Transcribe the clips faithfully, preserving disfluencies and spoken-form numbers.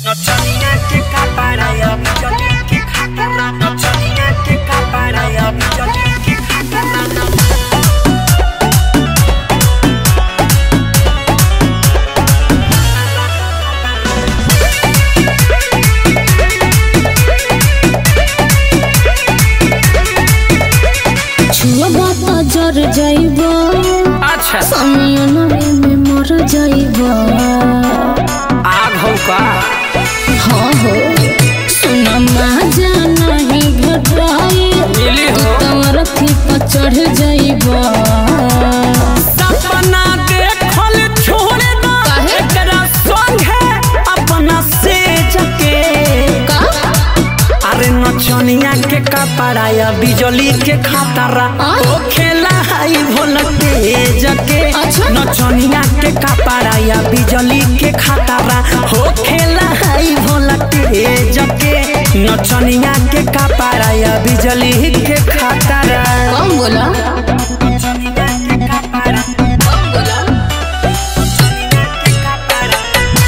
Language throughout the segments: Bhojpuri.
Nocciolina che caparaia, bigioli che caparra. Nocciolina che caparaia, bigioli che caparra. जर जाइबा अच्छा समियन में मर जाइबा आग हो का हाँ हो सुना मजा नहीं घटाए मिली हो तमर थी पर चढ़ जाइबा सपना देखल छोड़ दो एकरा संग है अपना से जके का अरे नचनिया के कपड़ाया बिजली के खतरा ओ खेला हाई वोल्टेज के अच्छा? नचनिया के कपड़ाया बिजली के खतरा हो खेला हाई वोल्टेज के नचनिया के कपड़ाया बिजली के खतरा कौन बोला नचनिया के कपड़ा कौन बोला नचनिया के कपड़ा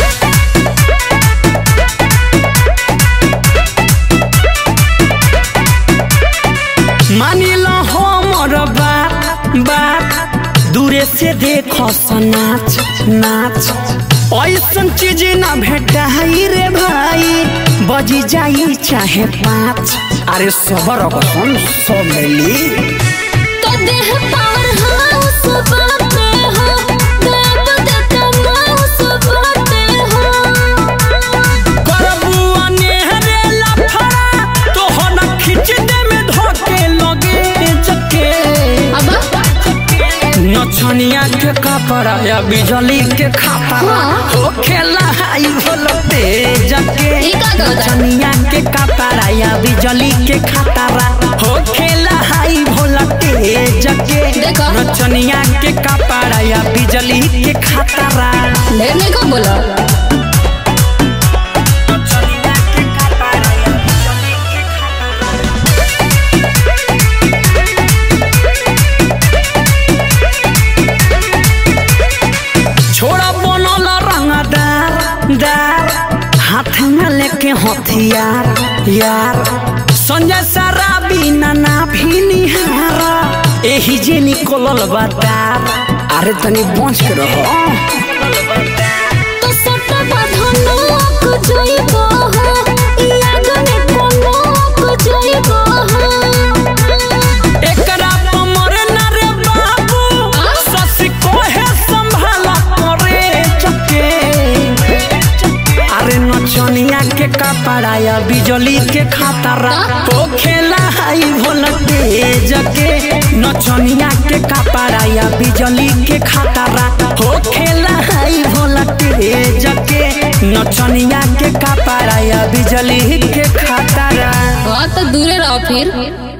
मानी लो हमर बात बात दूरे से देखो नाच नाच ऐसन चीज ना भेटाई रे भाई बजी जाई चाहे पाँच अरे सबर कौन सब मिली तो देह पावर हाउस बाते हो देव देता माउस बाते हो करबू अनेहरे लफड़ा तो हो न खींच दे में धोके लगे जके अब नचनिया के कपड़ा या बिजली के खतरा हाँ। हो खेला हाई वोल्टेज के ई का कहता है? नचनिया के कपड़ा या बिजली के खतरा हो खेला हाई वोल्टेज के देखो। नचनिया के कपड़ा या बिजली के खतरा लेने को बोला नचनिया के कपड़ा या बिजली के खतरा छोड़ा बनल रंगदार दार हाथ में लेके हथियार यार संजय शराबी नाना भी निहार एही जे निकलल बातार अरे तनी बच के रहो तो सट बाधनो को जोइबो हो लागने कोनो को जोइबो हो एकरा कमर ना रे बाबू सस कोहे संभाला करे चके अरे नचनिया के कपड़ा या बिजली के खतरा तो खेला हाई वोल्टेज के नचनिया के कपड़ा या बिजली के खतरा हो खेला हाई वोल्टेज के नचनिया के कपड़ा या बिजली के खतरा हाँ तो दूरे रहो फिर।